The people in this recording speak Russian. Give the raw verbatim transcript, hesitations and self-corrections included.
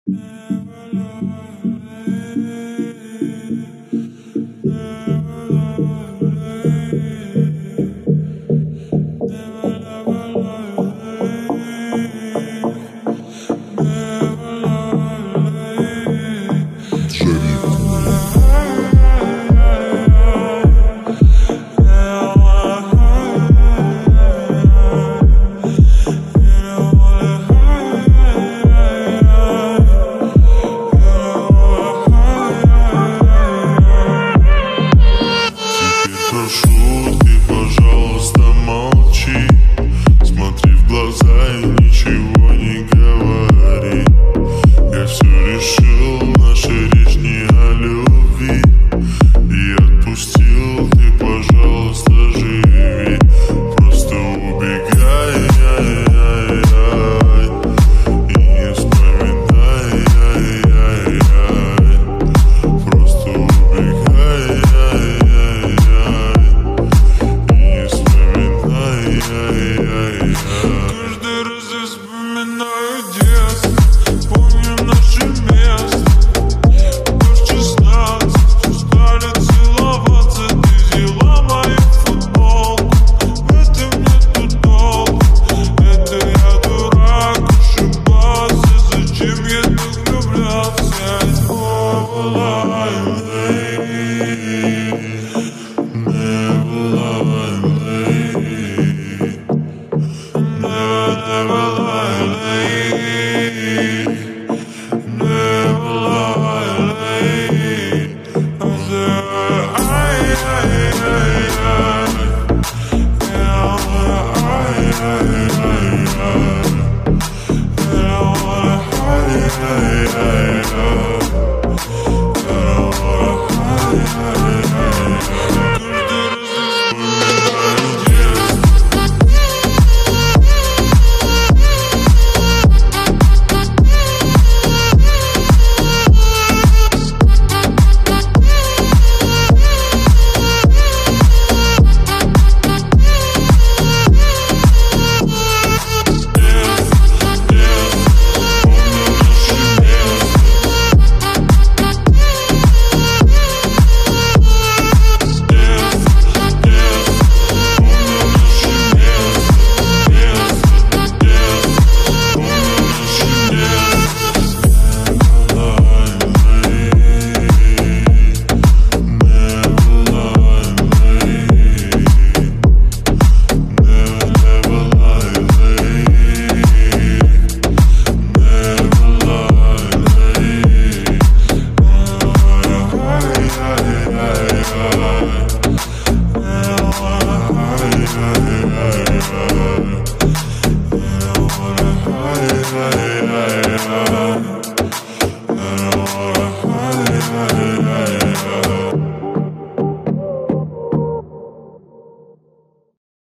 Прошу, ты, пожалуйста, молчи. Смотри в глаза и ничего не говори. Я все решил, наша речь не о любви. И отпустил, ты, пожалуйста, живи. Просто убегай, ай, ай, ай, и не вспоминай, ай, ай, ай. Просто убегай, ай, ай, ай. Каждый раз я вспоминаю детство, помню наше место. В шестнадцать стали целоваться, ты взяла мою футболку. В этом нету толку, это я дурак, ошибался. Зачем я так влюблялся? Never lie, lady. Never lie, lady. Never lie, lady. Never lie, lady. I said, ay, ay, ay, ay. Yeah, ay, ay, ay, ay. Yeah, ay, ay, ay, ay. Yeah, ay, ay, ay, ay.